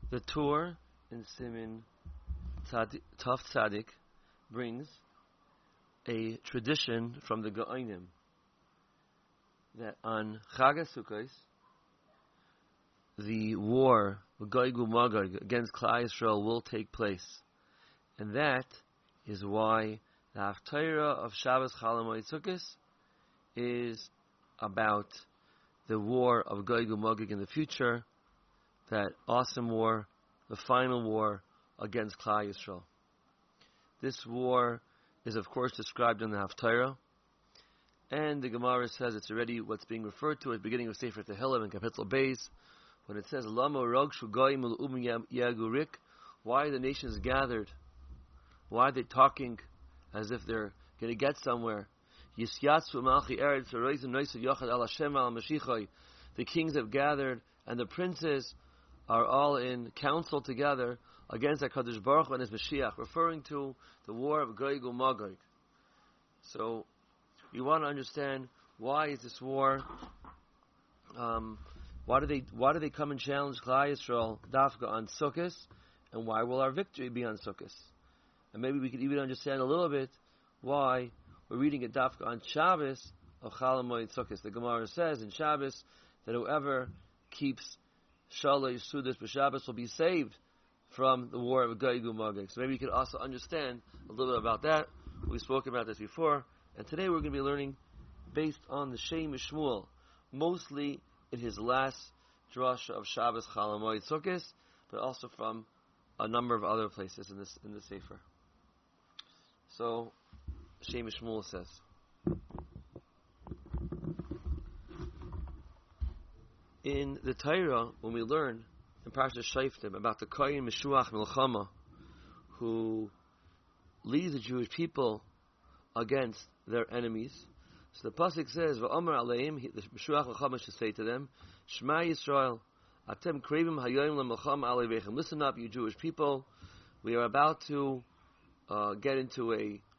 The Torah in Siman Taf Tzadik brings a tradition from the Gaonim that on Chag HaSukkos, the war Gog Magog against Klal Yisrael will take place, and that is why the Haftarah of Shabbos Chol Hamoed Sukkos is about the war of Gog Magog in the future, that awesome war, the final war against Klal Yisrael. This war is of course described in the Haftarah, and the Gemara says it's already what's being referred to at the beginning of Sefer Tehillim in Kapitel Beis, when it says, Lama Rogshu Goyim Yagurik, why are the nations gathered? Why are they talking as if they're going to get somewhere? The kings have gathered, and the princes are all in council together against HaKadosh Baruch Hu and his Mashiach, referring to the war of Gog and Magog. So, you want to understand, why is this war? Why do they come and challenge Klal Yisrael Dafka on Sukkos, and why will our victory be on Sukkos? And maybe we could even understand a little bit why we're reading a Dafka on Shabbos of Chol Hamoed Sukkos. The Gemara says in Shabbos that whoever keeps Shalei Sudas b'Shabbos will be saved from the war of Gog and Magog. So maybe you could also understand a little bit about that. We spoke about this before, and today we're going to be learning based on the Shem Shmuel, mostly in his last drasha of Shabbos Chol Hamoed Sukkos, but also from a number of other places in the Sefer. So, Shem Shmuel says, in the Torah, when we learn in Parashat Shoftim about the Kohen Meshuach Milchama, who leads the Jewish people against their enemies, so the pasuk says, "Va'amar aleim," the Meshuach Milchama should say to them, "Shema Yisrael, atem krevim hayom leMilchama aleivechem." Listen up, you Jewish people. We are about to get into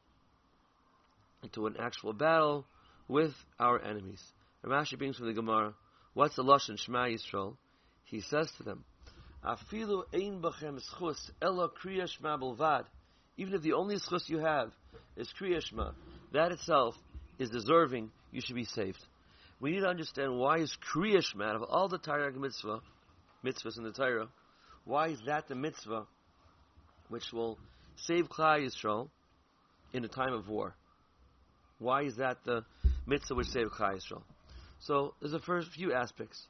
an actual battle with our enemies. Rashi brings from the Gemara, what's the lashon Shema Yisrael? He says to them, "Afilu ein bachem schus ela kriya shema belvad." Even if the only schus you have is kriya shema, that itself is deserving, you should be saved. We need to understand, why is Kriya Shema, out of all the Torah mitzvahs in the Torah, why is that the mitzvah which will save Klal Yisrael in a time of war? Why is that the mitzvah which saves Klal Yisrael? So, there's the first few aspects.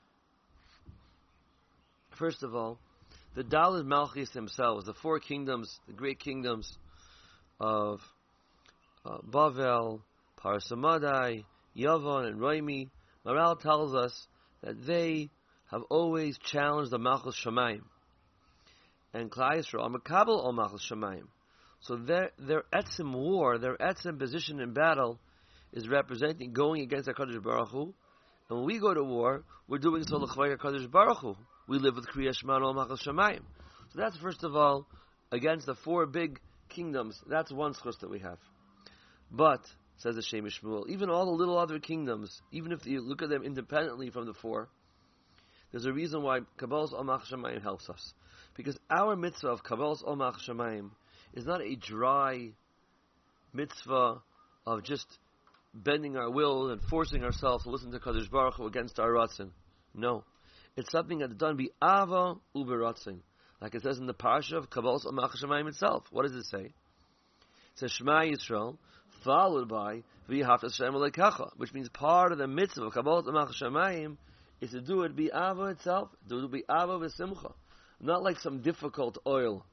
First of all, the Daled Malchis themselves, the four kingdoms, the great kingdoms of Bavel, Parsamadai, Yavon, and Roimi, Maral tells us that they have always challenged the Malchus Shamayim. And Klal Yisrael are Makabel al Malchus Shamayim. So their etzim war, their etzim position in battle, is representing going against HaKadosh Baruch Hu. And when we go to war, we're doing so l'chvay HaKadosh Baruch Hu. We live with Kriya Shema al Malchus Shamayim. So that's first of all against the four big kingdoms. That's one schus that we have. But, says the Shem Shmuel, even all the little other kingdoms, even if you look at them independently from the four, there's a reason why Kabbalas Ol Malchus Shamayim helps us. Because our mitzvah of Kabbalas Ol Malchus Shamayim is not a dry mitzvah of just bending our will and forcing ourselves to listen to Kadosh Baruch Hu against our ratzon. No. It's something that's done by Ava Uberatzon. Like it says in the Parsha of Kabbalas Ol Malchus Shamayim itself. What does it say? It says Shema Yisrael, followed by V'yahavta Hashem Elokecha, which means part of the mitzvah of Kabbalas Ol Malchus Shamayim is to do it by Ava itself, to do it by Ava v'Simcha, not like some difficult oil.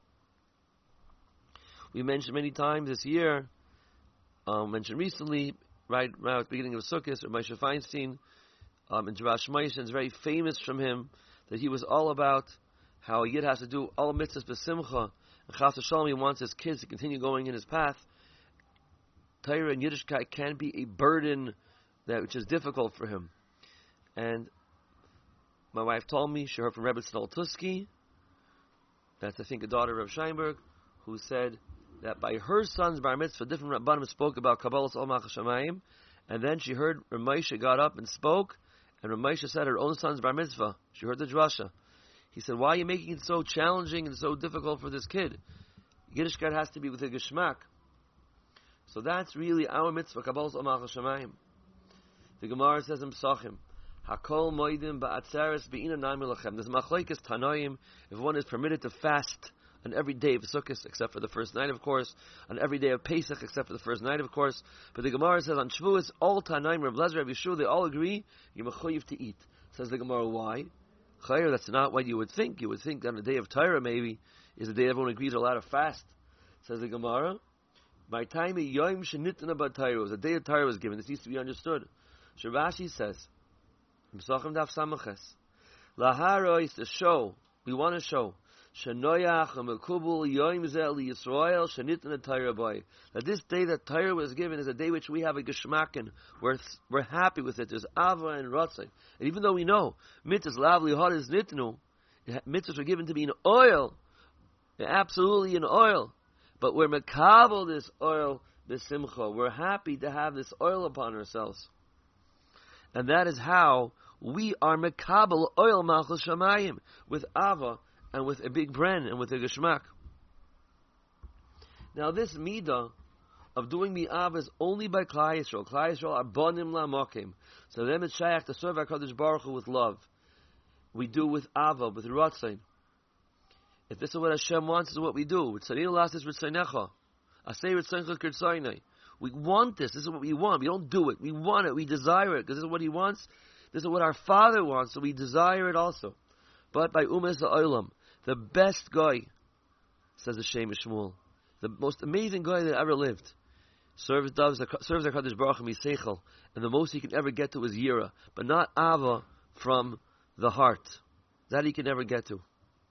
We mentioned many times this year, mentioned recently, right at the beginning of Sukkot, or Moshe Feinstein, in Jerash Moshe, is very famous from him, that he was all about how a Yid has to do all mitzvahs b'Simcha, and Chas v'Shalom, he wants his kids to continue going in his path. Torah and Yiddishkeit can be a burden which is difficult for him. And my wife told me, she heard from Rebbe Tzadok Tusky, that's I think a daughter of Scheinberg, who said that by her son's bar mitzvah, different Rabbanim spoke about Kabbalas Ol Malchus Shamayim, and then she heard Rav Moshe got up and spoke, and Rav Moshe said her own son's bar mitzvah. She heard the drasha. He said, why are you making it so challenging and so difficult for this kid? Yiddishkeit has to be with a geschmack. So that's really our mitzvah, Kabbalas Ol Malchus Shamayim. The Gemara says in Psachim, Hakol moedim ba'atzeres be'ina naim elachem. There's machlokes Tanoim, if one is permitted to fast on every day of Sukkot, except for the first night, of course, on every day of Pesach, except for the first night, of course. But the Gemara says on Shavuos, all Tanoim, Reb Lezer, Reb Yeshua, they all agree, you're mechuyev to eat. Says the Gemara, why? Chayr, that's not what you would think. You would think that on the day of Torah, maybe, is the day everyone agrees allowed to fast. Says the Gemara, by time Yom Shenitna Bad Torah, was the day of Torah was given. This needs to be understood. Rashi says, M'sachim Daf Samaches, Lahara is to show, we want to show, Shenoyach Amekubul Yom Zel Yisrael Shenitna Torah Boy. That this day that Torah was given is a day which we have a geschmack, we're happy with it. There's Ava and Ratzai. And even though we know mitzvahs lavli hot is nitnu, mitzvahs were given to be in oil, absolutely in oil. But we're mekabel this oil, this simcha. We're happy to have this oil upon ourselves. And that is how we are mekabel oil malchus shamayim, with ava and with a big bren and with a geschmack. Now this midah of doing the ava is only by Klal Yisrael. Klal Yisrael are bonim la'mokim. So them it's shaykh to serve HaKadosh Baruch Hu with love. We do with ava, with ratzain. If this is what Hashem wants, this is what we do. We want this. This is what we want. We don't do it. We want it. We desire it because this is what He wants. This is what our Father wants, so we desire it also. But by Umas Ha'olam, the best guy, says the Shem Shmuel, the most amazing guy that ever lived, serves HaKadosh Baruch Hu Miseichel, and the most he can ever get to is Yira, but not Ava from the heart. That he can never get to.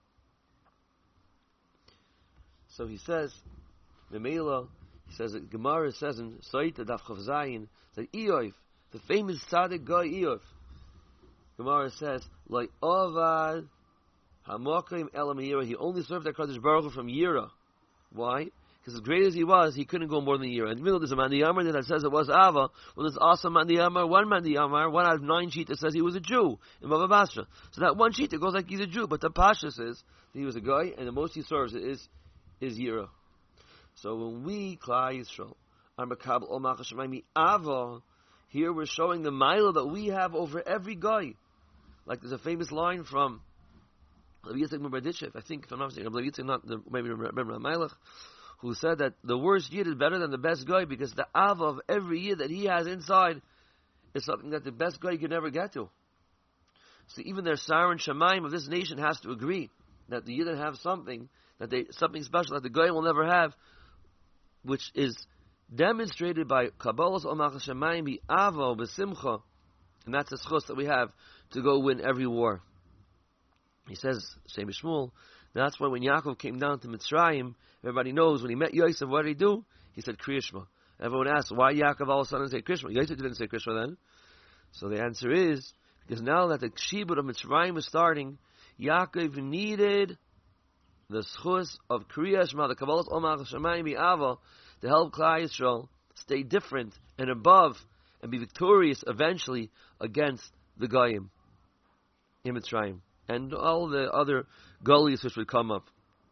So he says, Memela, he says that Gemara says in Saita Daf Chav Zayin that Eov, the famous tzaddik guy Eov, Gemara says, like Avad Hamokim Elam Yira, he only served HaKadosh Baruch Hu from Yira. Why? Because as great as he was, he couldn't go more than Yira. In the middle there's a Mandi Amar that says it was Ava. Well, there's also Mandi Amar, one out of 9 sheet that says he was a Jew in Bava Basra. So that one sheet that goes like he's a Jew, but the Pasha says that he was a guy, and the most he serves is Yira. So when we, Klal Yisrael, are Mekabel Ol Malchus Shamayim Ava, here we're showing the mila that we have over every guy. Like there's a famous line from Rabbi Yitzchak Muberditchev, I think, if I'm not mistaken, Rabbi Yitzchak, not maybe remember Melech, who said that the worst yid is better than the best guy because the ava of every yid that he has inside is something that the best guy can never get to. So even their Saran Shemaim of this nation has to agree that the yid have something something special that the guy will never have, which is demonstrated by Kabbalas Ol Malchus Shamayim bi Ava b'Simcha, and that's the schus that we have to go win every war. He says, Shem Shmuel, that's why when Yaakov came down to Mitzrayim, everybody knows when he met Yosef, what did he do? He said Kriya Shema. Everyone asks, why Yaakov all of a sudden say Kriya Shema? Yosef didn't say Kriya Shema then. So the answer is, because now that the Shibud of Mitzrayim was starting, Yaakov needed the schus of Kriya Shema, the Kabbalas Ol Malchus Shamayim bi Ava, to help Klal Yisrael stay different and above and be victorious eventually against the Goyim in Mitzrayim and all the other gullies which would come up.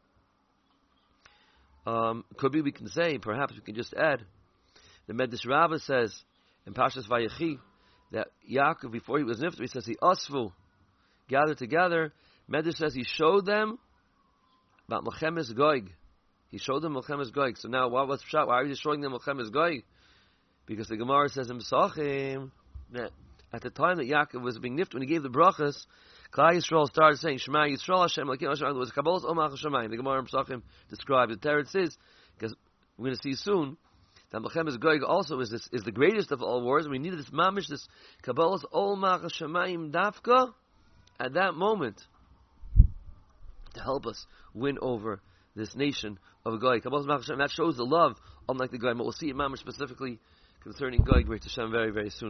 Could be we can say, perhaps we can just add, the Medrash Rabbah says in Parshas Vayechi that Yaakov, before he was nifter, he says he asvu, gathered together. Medrash says he showed them about Melchemes Gog. He showed them Melchemes Gog. So now, why are you showing them Melchemes Gog? Because the Gemara says in Pesachim that at the time that Yaakov was being nifter, when he gave the brachas, Klal Yisrael started saying Shema Yisrael Hashem Elokeinu Hashem. There was Kabbalas Ol Malchus Shamayim. The Gemara in Pesachim describes the Teretz says, because we're going to see soon that Melchemes Gog also is the greatest of all wars. And we needed this mamish, this Kabbalas Ol Malchus Shamayim dafka at that moment to help us win over this nation of a Goy. Kabbalas Malchus Shamayim, that shows the love, unlike the Goy. But we'll see it mamish specifically concerning Goy, Great Hashem, very, very soon.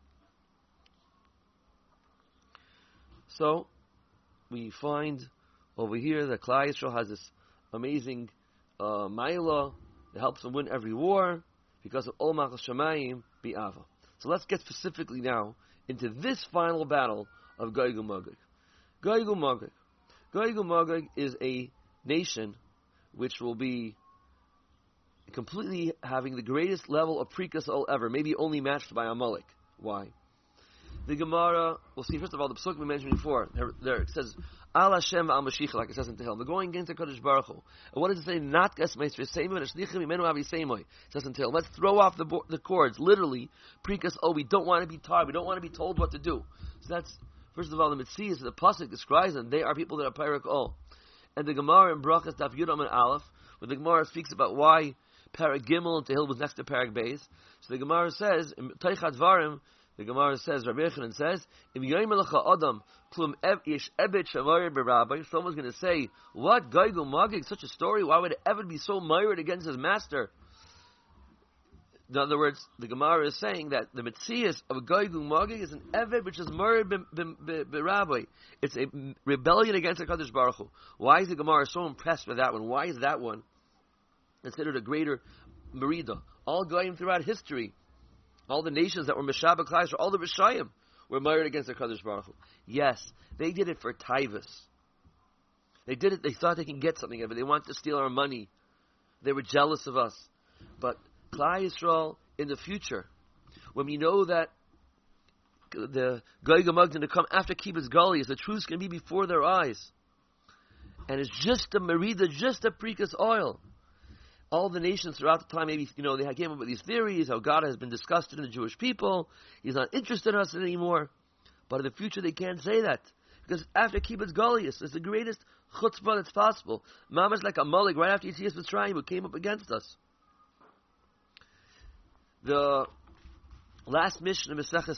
So, we find over here that Klal Yisrael has this amazing Maila that helps them win every war because of Ol Malchus Shamayim bi Ava. So let's get specifically now into this final battle of Gog and Magog. Gog and Magog. Gog and Magog is a nation which will be completely having the greatest level of prekasol ever, maybe only matched by Amalek. Why? The Gemara, we'll see first of all the psukim we mentioned before. There it says, Al Hashem al Mashiach, like it says in Tehillim. They're going against the Kadosh Baruch Hu. And what does it say? Not gas meister seimoi, and shlichim imenu avi seimoi. It says in Tehillim. Let's throw off the cords. Literally, prekasol. We don't want to be tired. We don't want to be told what to do. So that's first of all the Mitzias. The pasuk describes them. They are people that are Parak Ol. And the Gemara in Brachas Daf Yudam and Aleph, where the Gemara speaks about why Parak Gimel and Tehillim was next to Parak Beis. So the Gemara says in Teichat Varim. The Gemara says, Rabbi Yechanan says, Adam, someone's going to say, what, Gog and Magog, such a story? Why would it ever be so mired against his master? In other words, the Gemara is saying that the Metzias of Gog and Magog is an Eved which is mired b'Rabbi. It's a rebellion against the Kadosh Baruch Hu. Why is the Gemara so impressed with that one? Why is that one considered a greater Merida? All going throughout history, all the nations that were Meshabak Klais, all the Rishayim were mired against the Kadosh Baruch Hu. Yes, they did it for Taivas. They did it, they thought they can get something of it. They wanted to steal our money. They were jealous of us. But Klai Yisrael, in the future, when we know that the Gog and Magog going to come after Kibbutz Galias, the truth's going to be before their eyes. And it's just a Merida, just a Prekas oil. All the nations throughout the time, maybe, they came up with these theories, how God has been disgusted in the Jewish people, He's not interested in us anymore. But in the future, they can't say that. Because after Kibbutz Galias, it's the greatest chutzpah that's possible. Mama's like a Malik right after Yetzias Mitzrayim, who came up against us. The last mission of Masechah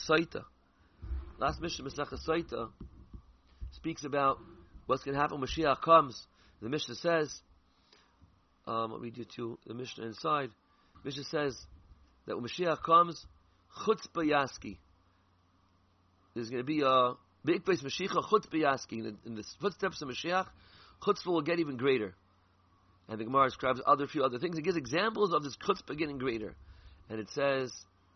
Saita, speaks about what's going to happen when Mashiach comes. The Mishnah says, what we do to the Mishnah inside, Mishnah says that when Mashiach comes, chutzpah yaski. There's going to be a big place Mashiach, chutzpah yaski. In the footsteps of Mashiach, chutzpah will get even greater. And the Gemara describes few other things. It gives examples of this chutzpah getting greater. And it says,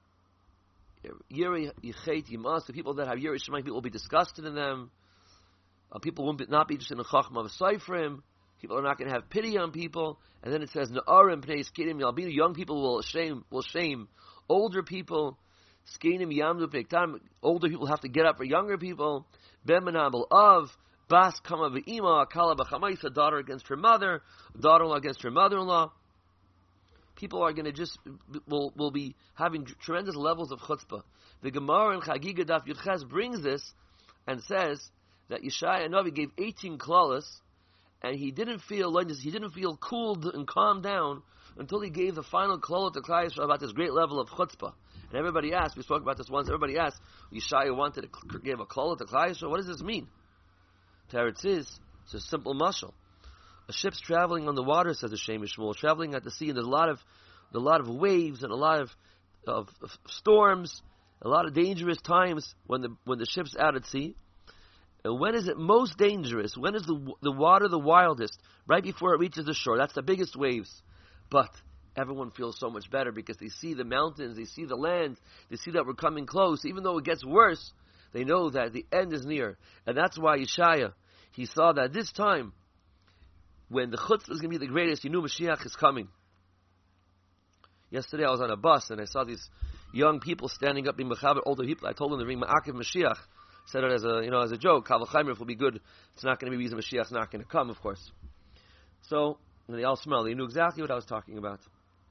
Yirei Yichet Yimas, the people that have Yirei Shemayim, people will be disgusted in them. People will not be just in the Chachma of Seifrim. People are not going to have pity on people. And then it says, Na'arim Pnei Skinim Yalbinu, young people will shame older people. Skinim Yamdu Pektam, older people have to get up for younger people. Ben Menabel of Bas Kama V'ima, Kala B'chamaisa, daughter against her mother, daughter-in-law against her mother-in-law. People are going to will be having tremendous levels of chutzpah. The Gemara in Chagiga Daf Yudches brings this and says that Yeshaya Navi gave 18 klalas, and he didn't feel cooled and calmed down until he gave the final klala to Klai Yisrael about this great level of chutzpah. And everybody asked, we spoke about this once, everybody asked, Yeshaya wanted to give a klala to Klai Yisrael. What does this mean? Teretz is, it's a simple mashal. A ship's traveling on the water, says the Shem Shmuel, traveling at the sea, and there's a lot of waves and a lot of storms, a lot of dangerous times when the ship's out at sea. And when is it most dangerous? When is the water the wildest? Right before it reaches the shore. That's the biggest waves. But everyone feels so much better because they see the mountains, they see the land, they see that we're coming close. Even though it gets worse, they know that the end is near. And that's why Yeshaya, he saw that this time, when the chutzpah is going to be the greatest, he knew Mashiach is coming. Yesterday I was on a bus and I saw these young people standing up, being mechaber, older people. I told them to bring Ma'akiv Mashiach. Said it as a joke. Kal v'chaimer, will be good. It's not going to be reason Mashiach's not going to come, of course. So they all smelled. They knew exactly what I was talking about.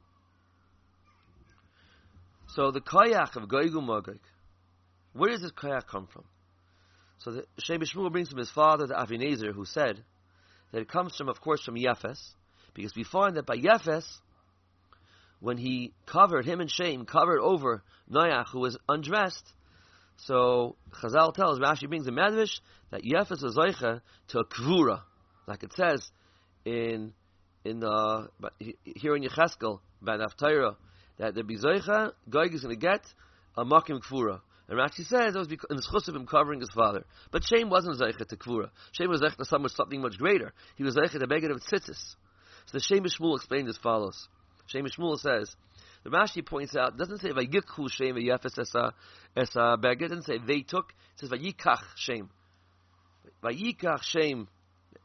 So the koyach of Gog and Magog, where does this koyach come from? So the Shem Shmuel brings from his father, the Avinezer, who said that it comes from, of course, from Yefes, because we find that by Yefes, when him and Shem covered over Noach, who was undressed, so Chazal tells, Rashi brings a Medrash, that Yefes was zoicha to a kvura, like it says here in Yecheskel, by Naftaira, that the Bizoicha, Gog is going to get a makim kvura. And Rashi says it was in the schus of him covering his father. But Shem wasn't zeicha to kvura. Shem was zeicha to something much greater. He was zeicha to beged of tzitzis. So the Shem Shmuel explained as follows. Shem Shmuel says, the Rashi points out, it doesn't say vayikhu Shem v'yefes esa beged. It doesn't say they took. It says vayikach Shem. Vayikach Shem.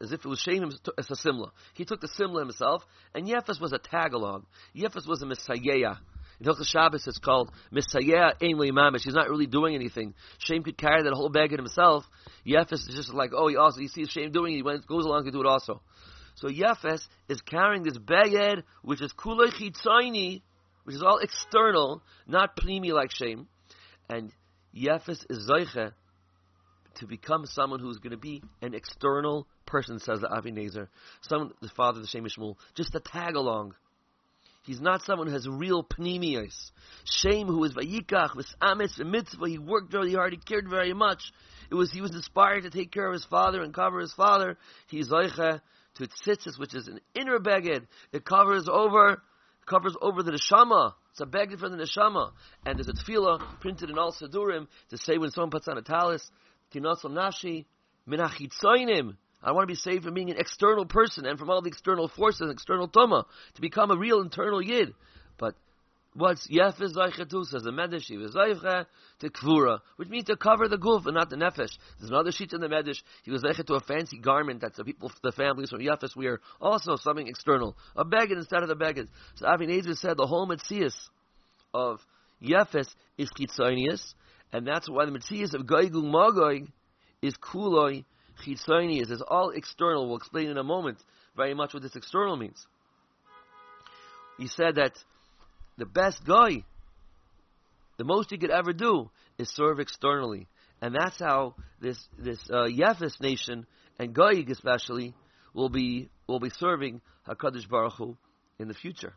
as if it was Shem as a Simla. He took the Simla himself, and Yefes was a tag-along. Yefes was a Messiah. In Hilchos Shabbos, it's called Messiah Ein Li Mamish. He's not really doing anything. Shem could carry that whole bag himself. Yefes is just like, oh, he sees Shem doing it, he goes along to do it also. So Yefes is carrying this baged, which is Kulei Chitzayni, which is all external, not Pnimi like Shem. And Yefes is Zoiche to become someone who's going to be an external person, says the Avi Nezer. The father of the Shem Shmuel, just a tag along. He's not someone who has real pnimius. Shem, who is vayikach, v'sametz, v'mitzvah, he worked very hard, he cared very much. He was inspired to take care of his father and cover his father. He's zoicha to tzitzis, which is an inner beged. It covers over the neshama. It's a beged for the neshama. And there's a tefillah printed in all Sidurim to say when someone puts on a talis, Tinasol Nashi, Minachitzoinim. I want to be saved from being an external person and from all the external forces, external tuma, to become a real internal yid. But what's Yefes Zaychetu, says the Medrash, he was Zayche to Kvura, which means to cover the guf and not the nefesh. There's another sheet in the Medrash, he was Zayche to a fancy garment that the families from Yefes wear, also something external, a beged instead of the beged. So Avi Nezer said the whole Metzias of Yefes is Chitzonius, and that's why the Metzias of Goygung Magoy is Kuloi Chitzonius. It's all external. We'll explain in a moment very much what this external means. He said that the best guy, the most he could ever do, is serve externally. And that's how this Yefes nation, and Goyig especially, will be serving HaKadosh Baruch Hu in the future.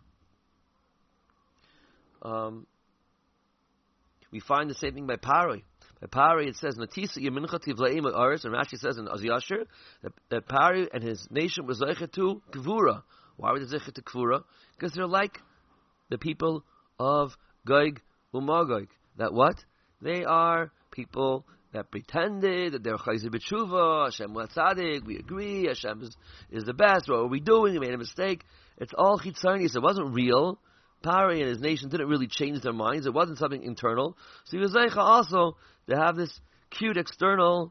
We find the same thing by Paroi. By Paroi it says, Natisa Yemincha Tivlaim Aris, and Rashi says in Aziyasher, that Paroi and his nation was Zeicha to Kvura. Why were they Zeicha to Kvura? Because they're like the people of Gog Umagog. That what? They are people that pretended that they're Chayzer B'tshuva, Hashem was tzaddik, we agree, Hashem is the best, what are we doing? We made a mistake. It's all Chitzonius. It wasn't real. Paroi and his nation didn't really change their minds. It wasn't something internal. So he was Zeicha also to have this cute external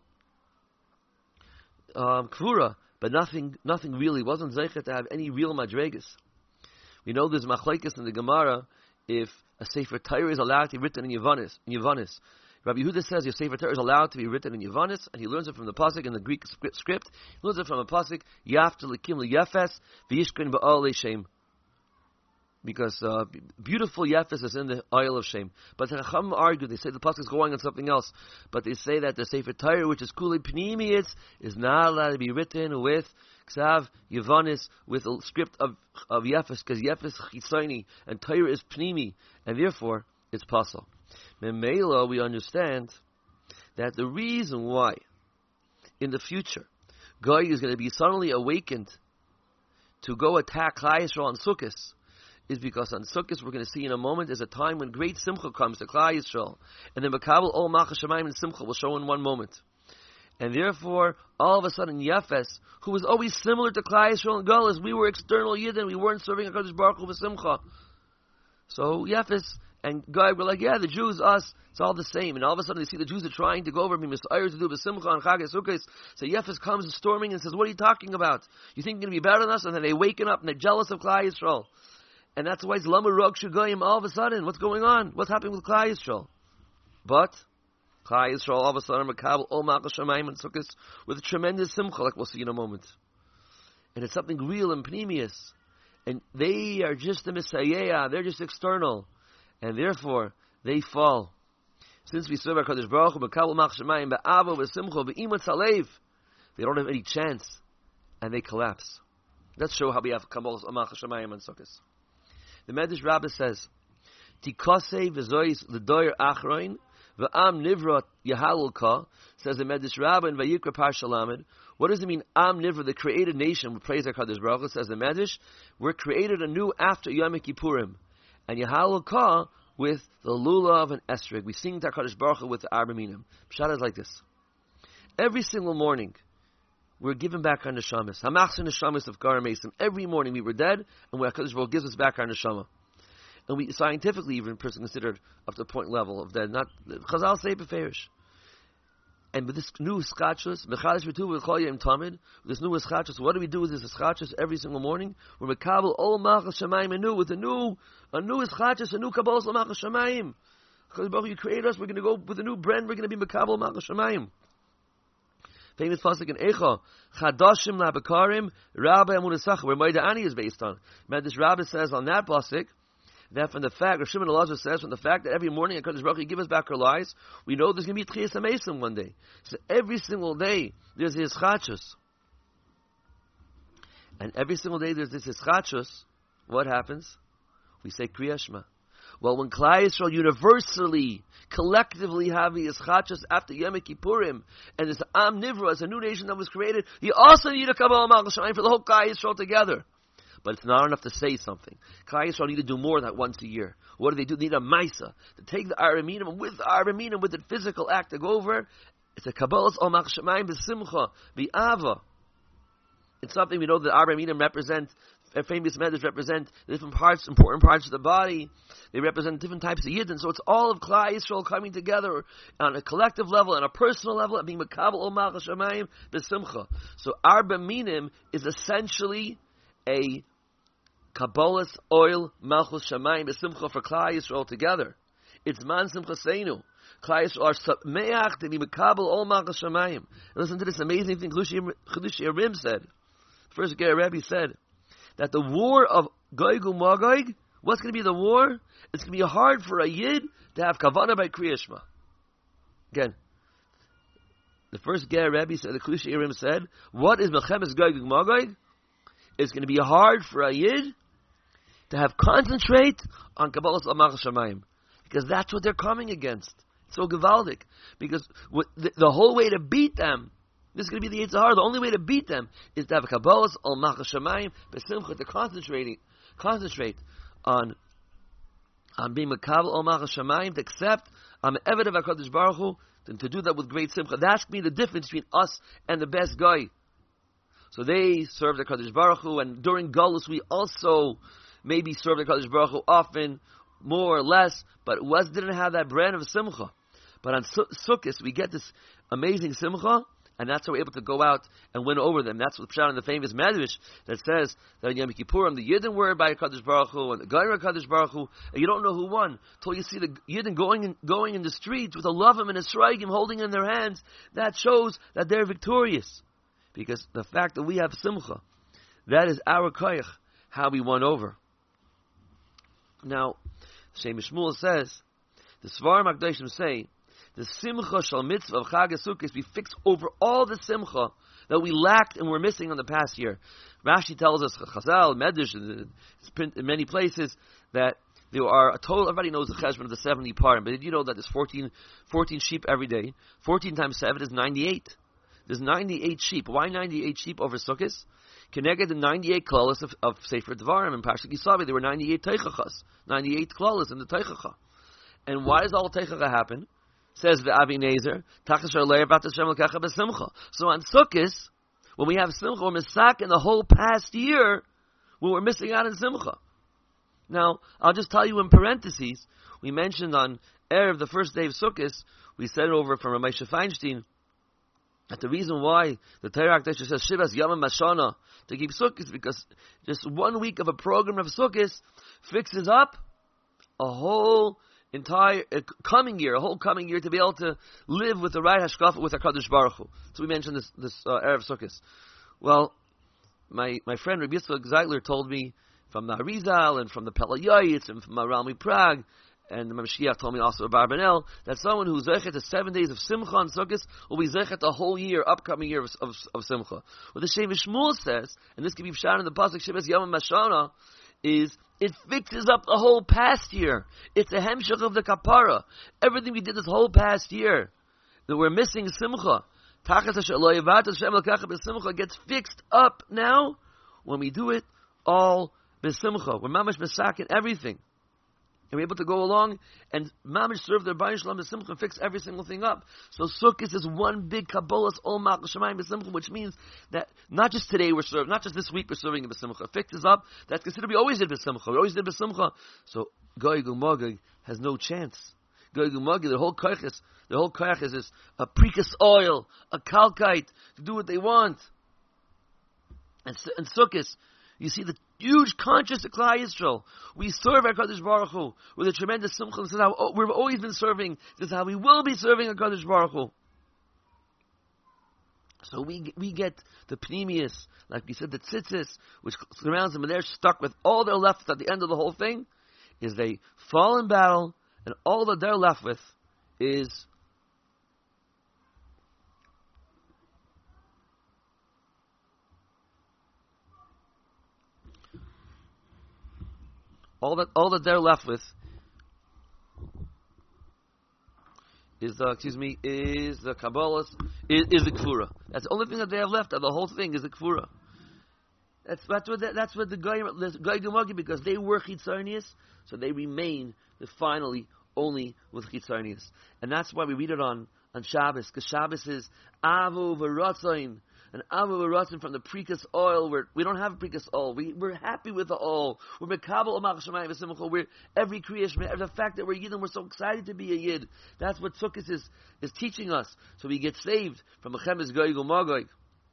Kvura, but nothing really. Wasn't Zeicha to have any real madregas. We know there's machlekes in the Gemara if a Sefer Torah is allowed to be written in Yavanis. Rabbi Yehuda says your Sefer Torah is allowed to be written in Yavanis, and he learns it from the pasuk in the Greek script. He learns it from a pasuk Yafta Likim Liyefes V'Yishkin Ba'al Shem. Because beautiful Yefes is in the oil of Shem. But the Chacham argue, they say the pasuk is going on something else. But they say that the Sefer Torah, which is Kulei Pnimius, is not allowed to be written with Ksav Yavanis, with a script of Yefes, because Yefes Chitzoni and Torah is Pnimi, and therefore it's possible. Memela, we understand that the reason why in the future Goy is going to be suddenly awakened to go attack Klal Yisrael on Sukkot is because on Sukkot, we're going to see in a moment, is a time when great Simcha comes to Klal Yisrael, and then Makabel Ol Malchus Shamayim and Simcha will show in one moment. And therefore, all of a sudden, Yefes, who was always similar to Klal Yisrael and Gullus, we were external Yidden, we weren't serving HaKadosh Baruch Hu with Simcha. So Yefes and Guy were like, yeah, the Jews, us, it's all the same. And all of a sudden they see the Jews are trying to go over, be Mr. to do B'Simcha and Chag Sukkos. So Yefes comes storming and says, what are you talking about? You think you're going to be better than us? And then they waken up and they're jealous of Klal Yisrael. And that's why it's Lama Rog Shugayim all of a sudden. What's going on? What's happening with Klal Yisrael? But Klal Yisrael all of a sudden Makabel Ol Malchus Shamayim and Sukkos with a tremendous Simcha, like we'll see in a moment. And it's something real and pnimius. And they are just the Messiah. They're just external. And therefore, they fall. Since we serve our Kadosh Baruch Hu, Makabel Malchus Shamayim, Ba'ava, B'Simcha, B'Imat Salev, they don't have any chance. And they collapse. Let's show how we have Kabbalah Malchus Shamayim and Sukkos. The Medrash Rabbah says, Tikosei v'zois l'doyer achroin v'am nivra yahalulka, says the Medrash Rabbah in Vayikra Parsha Lamed. What does it mean, Am Nivra, the created nation, we praise our Kadosh Baruch Hu, says the Medrash, we're created anew after Yom Kippurim. And Yahalulka with the lulav and esrog. We sing to our Kadosh Baruch Hu with the Arba Minim. Pshat is like this. Every single morning, we're given back our neshamas. Hamachzir neshamas of Gar Mesim. Every morning we were dead, and HaKadosh Baruch Hu gives us back our neshama. And we scientifically, even a person considered up to the point level of dead. Not Chazal say beferish. And with this new Ischachus, Mechadish B'Tuv V'Chol Yom Tamid, this new Ischachus, what do we do with this Ischachus every single morning? We're Mekabel Ol Malchus Shamayim anew, with a new Ischachus, a new Kabbalah Malchus Shamayim. Baruch you create us, we're going to go with a new brand, we're going to be Mekabel Malchus Shamayim. Famous pasuk in Eicha, Chadashim LaBekarim, Rabbi Amunasach, where Moed Ani is based on. Man, this Rabbi says on that pasuk, that from the fact, Rav Shimon Elazar says, from the fact that every morning HaKadosh Baruch Hu give us back our lives, we know there's going to be Tchias HaMesim one day. So every single day, there's this Ischachus. And every single day there's this Ischachus, what happens? We say Kriya Shema. Well, when Klal Yisrael universally, collectively have the Ischachus after Yom Kippurim, and this Am Nivra, as a new nation that was created, you also need a Kabbalah Malchus Shamayim for the whole Klal Yisrael together. But it's not enough to say something. Klal Yisrael need to do more than once a year. What do? They need a Maisa, to take the Araminim, and with the Araminim, with the physical act to go over, it's a Kabbalah Malchus Shamayim b'simcha, b'ava. It's something we know that Araminim represent, famous medrash represent different parts, important parts of the body. They represent different types of Yidden. So it's all of Klal Yisrael coming together on a collective level, on a personal level, and being Mekabel Ol Malchus Shamayim b'simcha. So Arba Minim is essentially a Kabbalas Oil Malchus Shamayim b'simcha for Klal Yisrael together. It's Man Simchaseinu. Klal Yisrael are Sameach to be Mekabel Ol Malchus Shamayim. Listen to this amazing thing Chedushi Arim said. First Ger Rebbe said that the war of Gog uMagog, what's going to be the war? It's going to be hard for a Yid to have Kavanah by Kriya Shema. Again, the first Ger Rebbe said, the Chedushi Arim said, what is Melchemes Gog uMagog? It's going to be hard for a Yid to have concentrate on Kabbalas Ol Malchus Shamayim, because that's what they're coming against. It's so gewaldic, because the whole way to beat them, this is going to be the Yetzer Hara. The only way to beat them is to have a Kabbalas Ol Malchus Shamayim b'simcha, to concentrate on being Mekabel Ol Malchus Shamayim, to accept I'm an Eved of HaKadosh Baruch Hu, and to do that with great simcha. That's going to be the difference between us and the best guy. So they serve the HaKadosh Baruch Hu, and during Galus we also maybe serve the HaKadosh Baruch Hu often, more or less, but didn't have that brand of simcha. But on Sukkot we get this amazing simcha, and that's how we're able to go out and win over them. That's what's shown in the famous Medrash that says that in Yom Kippurim the Yidden were by HaKadosh Baruch Hu and the Goyim were HaKadosh Baruch Hu, and you don't know who won till you see the Yidden going in the streets with a lovim and a sraigim holding in their hands. That shows that they're victorious, because the fact that we have simcha, that is our koyach, how we won over. Now, Shem Shmuel says, the Svarim HaKadoshim say, the simcha shal mitzvah of Chag HaSukkos be fixed over all the simcha that we lacked and were missing in the past year. Rashi tells us, Chazal, Medrash, it's printed in many places, that there are a total, everybody knows the cheshbon of the 70 parim, but did you know that there's 14 sheep every day? 14 times 7 is 98. There's 98 sheep. Why 98 sheep over Sukkos? Connected the 98 klalas of Sefer Devarim in Parshat Kisavi, there were 98 teichachas, 98 klalas in the teichacha. And why does all the teichacha happen? Says the Avi Nezer, so on Sukkos, when we have simcha, we're misak in the whole past year when we're missing out on simcha. Now, I'll just tell you in parentheses, we mentioned on Erev, the first day of Sukkos, we said it over from Ramesha Feinstein, that the reason why the Torah HaKadosh says Shivas Yamim Mashana to keep Sukkos, because just 1 week of a program of Sukkos fixes up a whole entire coming year, a whole coming year, to be able to live with the right hashkafa with HaKadosh Baruch Hu. So we mentioned this Erev Sukkos. Well, my friend Rabbi Yitzchak Zeitler told me from the Arizal and from the Pelayayitz and from Rami Prague, and the Mashiach told me also about Barbanel, that someone who's zechet to 7 days of Simcha on Sukkot will be zechet the whole year, upcoming year of Simcha. What the Shem Shmuel says, and this can be shown in the pasuk Shivas Yamim Mashana, is it fixes up the whole past year. It's a hemshech of the kapara. Everything we did this whole past year that we're missing Simcha, gets fixed up now when we do it all b'simcha. We're mamash b'sakin everything. And we're able to go along and mamish serve their Baruch Shalom b'simcha and fix every single thing up. So Sukkot is one big Kabbalas Ol Malchus Shamayim b'simcha, which means that not just today we're serving, not just this week we're serving in b'simcha. It fixes up. That's considered we always did b'simcha. We always did b'simcha. So Gog uMagog has no chance. Gog and Magog, their whole koach is a precus oil, a kalkite, to do what they want. And Sukkot, you see the huge conscious of Klal Yisrael. We serve HaKadosh Baruch Hu with a tremendous simcha. This is how we've always been serving. This is how we will be serving HaKadosh Baruch Hu. So we get the pneumius, like we said, the tzitzis, which surrounds them, and they're stuck with all they're left at the end of the whole thing, is they fall in battle, and all that they're left with is all that they're left with is the Kabbalah, is the Kfura. That's the only thing that they have left. The whole thing is the Kfura. That's what the Gog and Magog, because they were Chitzonius, so they remain finally only with Chitzonius. And that's why we read it on Shabbos, because Shabbos is Avu V'Ratzain, an Avu V'Ratzain from the precus oil. We don't have a precus oil. We're happy with the oil. We're Mekabel Amach Shemayim V'Simcha. We're every creation. The fact that we're Yidden, we're so excited to be a Yid. That's what Sukkot is teaching us. So we get saved from Mechemes Gog and Magog.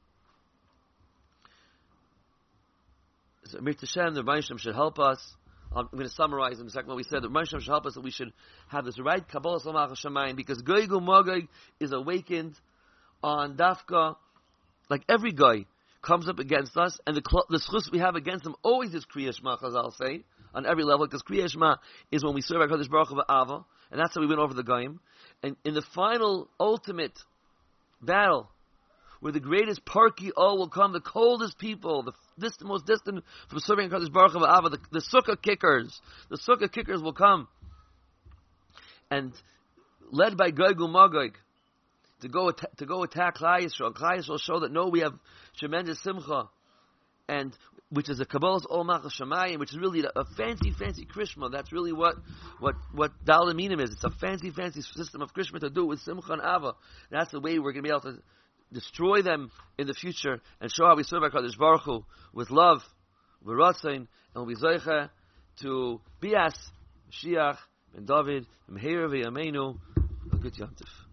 So Mir Tashem, the Rebbeinu Shalom should help us. I'm going to summarize in a second what we said. The Rebbeinu Shalom should help us that we should have this right Kabbalah Samach Shemayim, because Gog and Magog is awakened on Dafka, like every guy comes up against us, and the schus we have against them always is Kriya Shema, Chazal say, on every level, because Kriya Shema is when we serve HaKadosh Baruch Hu V'Ava, and that's how we win over the Goyim. And in the final, ultimate battle, where the greatest Parki all will come, the coldest people, the most distant from serving HaKadosh Baruch Hu V'Ava, the Sukkah kickers will come, and led by Gog and Magog, to go attack Klal Yisrael. Klal Yisrael show that no, we have tremendous simcha, and which is a Kabbalah's Ol Machal Shemayim, which is really a fancy Krishma. That's really what Dal Minim is. It's a fancy system of Krishma to do with simcha and ava. And that's the way we're going to be able to destroy them in the future and show how we serve HaKadosh Baruch Hu with love, with Ratzain, and we'll be Zoicha to Bias, Mashiach, Ben David, Meher V'Yameinu, a good Yom Tov.